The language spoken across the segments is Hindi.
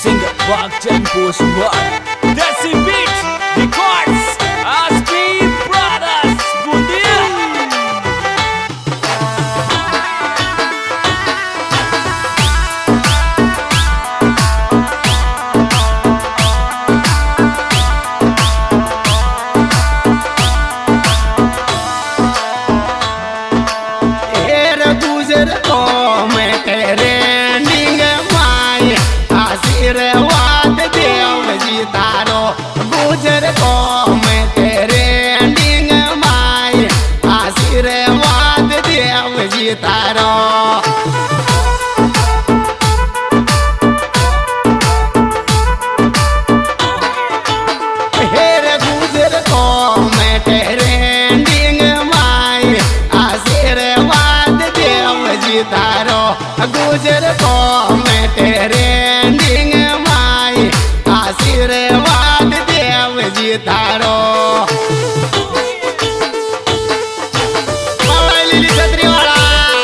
singer Bhagchan Poswar. Desi Beats Records, Aspi Brothers, Bundia. आशीर्वाद देव जी तारो गुजर को मैं तेरे डिंग माय आशीर्वाद देव जी तारो हेर गुजर को मैं तेरे डिंग माय आशीर्वाद देव जी तारो गुजर को मैं तेरे आशीर्वाद देव जी तारो लिली छतरी वाला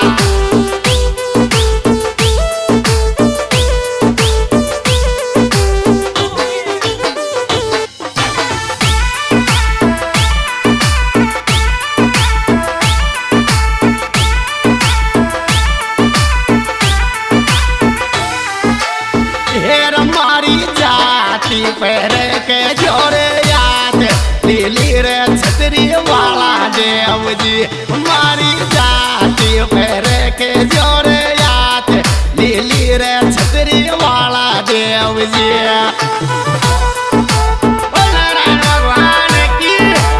हेर मारी जाती पैर के जोरे याद लिली रे छतरी वाला देव जी मारी जाती पैर के जोरे याद लिली रे छतरी वाला देव जी भगवान की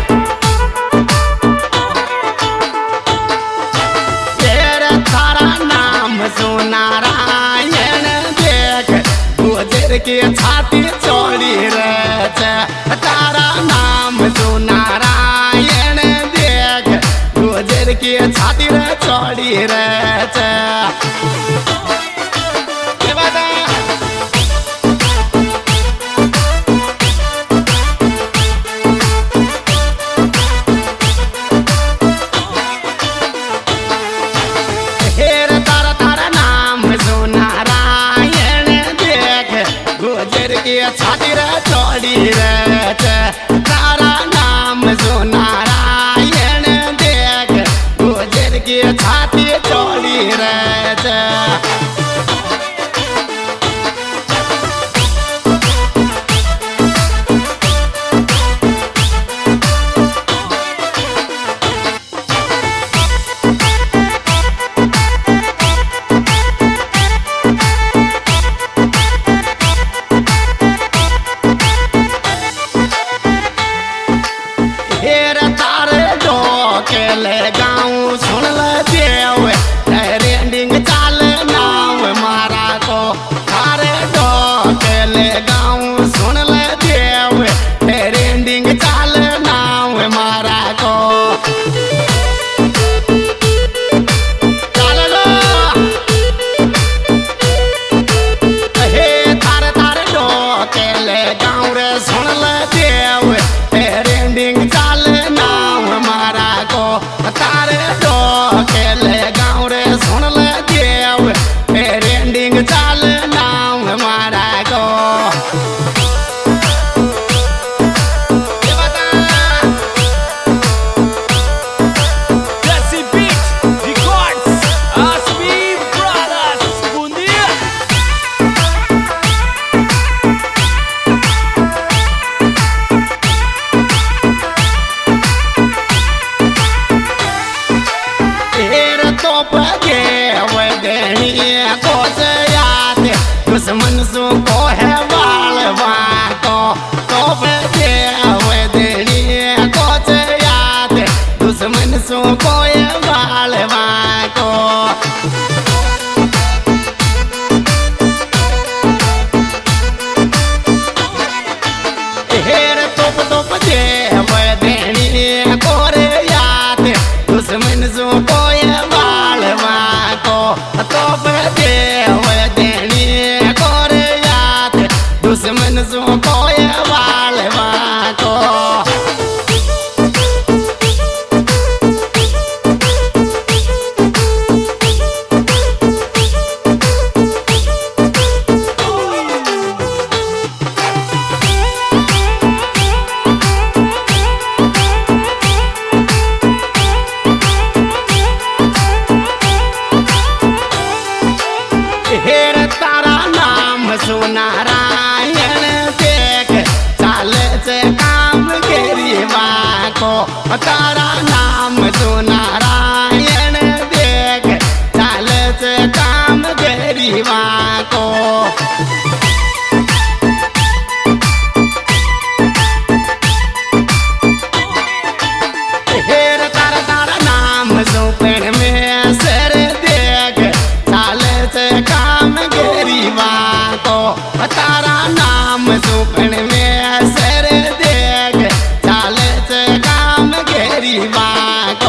तेरे तारा नाम सुनारायण देख गुजर की छाती चौड़ी रच तारा नाम सुनारायण देख गुजर की छाती रे चौड़ी रच हेर तारा तारा नाम सुनारायण देख गुजर की छाती रे चौड़ी रच तारा नाम सुनारायण देख गुजर की छाती चौड़ी रच हेर तारे दो के ले गाँव सुन ल देव रेंडिंग चाल नाव मारा को तारे दो के ले गाँव सुन ल देव रेंडिंग चाल नाव मारा को चल लो हे तारे तारे दो के ले गाँव रे सुन ल देव रेंडिंग चाल नाव मारा को तारे दो के ले गाँव रे सुन ले देव रेंडिंग चाल नाव मारा को Desi Beats Records, Aspi Brothers, Bundia. हेर तो पगे वदनी को याद दुश्मन सो को है बालवा को तो पगे वदनी को याद दुश्मन सो को है बालवा को हेर तोप दे वदनी को रे याद दुश्मन सो को ये बालवा को तोप दे वदनी को रे याद दुश्मन सो को ये बालवा को तारा नाम जो नारायण देख चाले से काम गरीबा को हेर तारा तारा नाम जो पेड़ में सर देख चाले से काम गरीबा को तारा नाम जो पेड़ में सर देख चाले से काम गरीबा को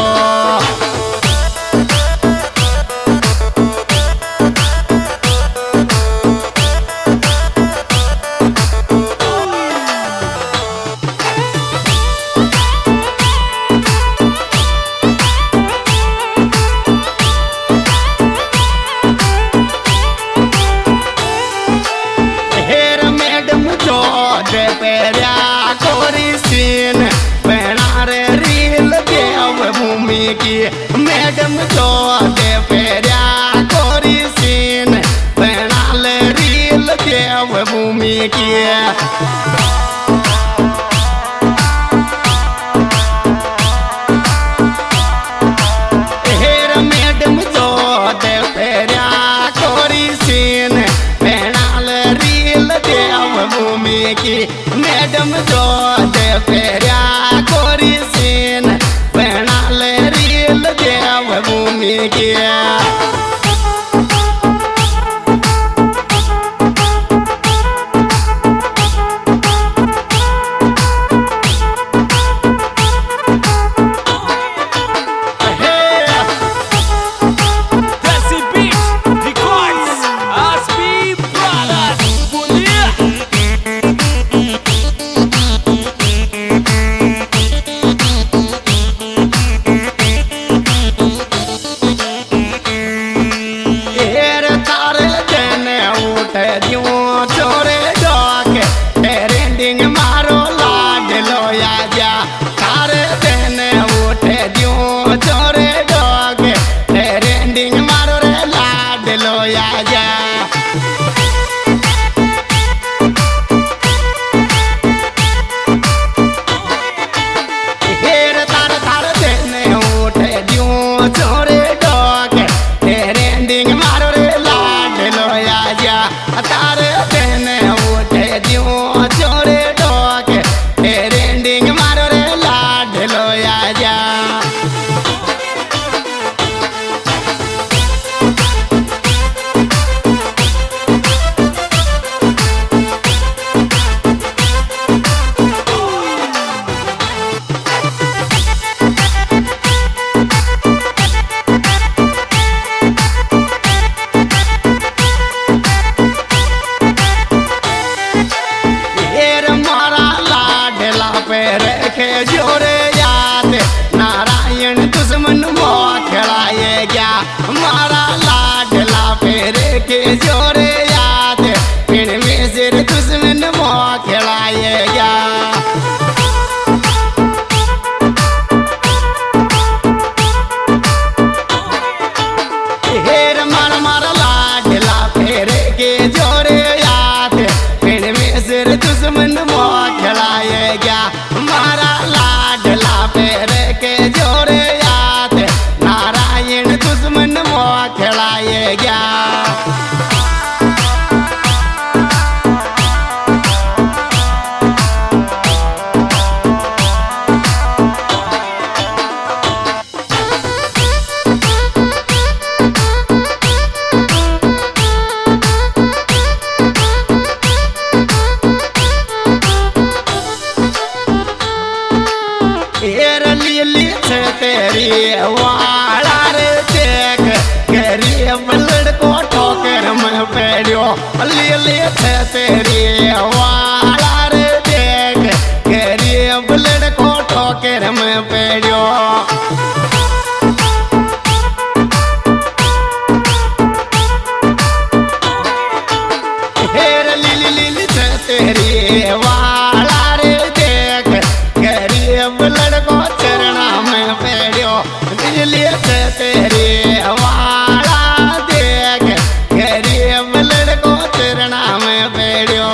पेरिया कोरी सीन बना रे रील देव भूमि की मैडम जो दे पेरिया कोरी सीन बना ले रील देव भूमि की हेर मैडम जो दे पेरिया कोरी सीन बना ले रील देव भूमि की मैडम जो दे पेरिया कोरी सीन बना ले रील देव भूमि की जोरे याद नारायण दुश्मन मोह खिलाए गया हमारा लाडला फेरे के जोरे याद पिण में सिर दुश्मन मोह खिलाए गया हेर मार मार लाडला फेरे के जोरे याद पिण में सिर दुश्मन मोह खिलाए गया हमारा लाडला फेरे के जोरे याद नारायण दुश्मन मोह खिलाए गया तेरी वाला रे देख गरीब लड़को ठोकर में पेड़ो लीली थे तेरी वाला रे देख गरीब लड़को ठोकर में पेड़ो हेर लीली लीली थे तेरी वाला रे देख गरीब लड़को चरणा में पेड़ो लीली थे तेरी वाला देख गरीब लड़को चरणा में पेड़ो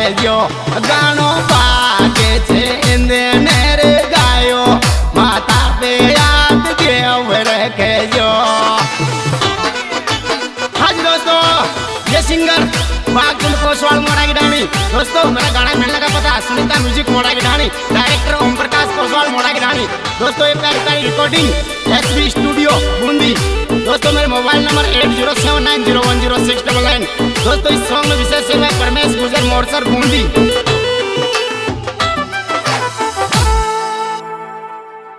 जो गानो बागे छे इंदे मेरे गायो माता पे याद देव रखे जो। हाँ जी दोस्तों, ये सिंगर बागचंद पोसवाल मोड़ा की डाणी। दोस्तों मेरा गाना मिलने का पता सुनीता म्यूजिक मोड़ा की डाणी, डायरेक्टर ओम प्रकाश पोसवाल मोड़ा की डाणी। दोस्तों ये प्यारी रिकॉर्डिंग एसबी स्टूडियो बूंदी। दोस्तों मेरे मोबाइल नंबर 8079010699। दोस्तों इस सॉन्ग में विशेष सेवा परमेश गुजर मोरसर बूंदी।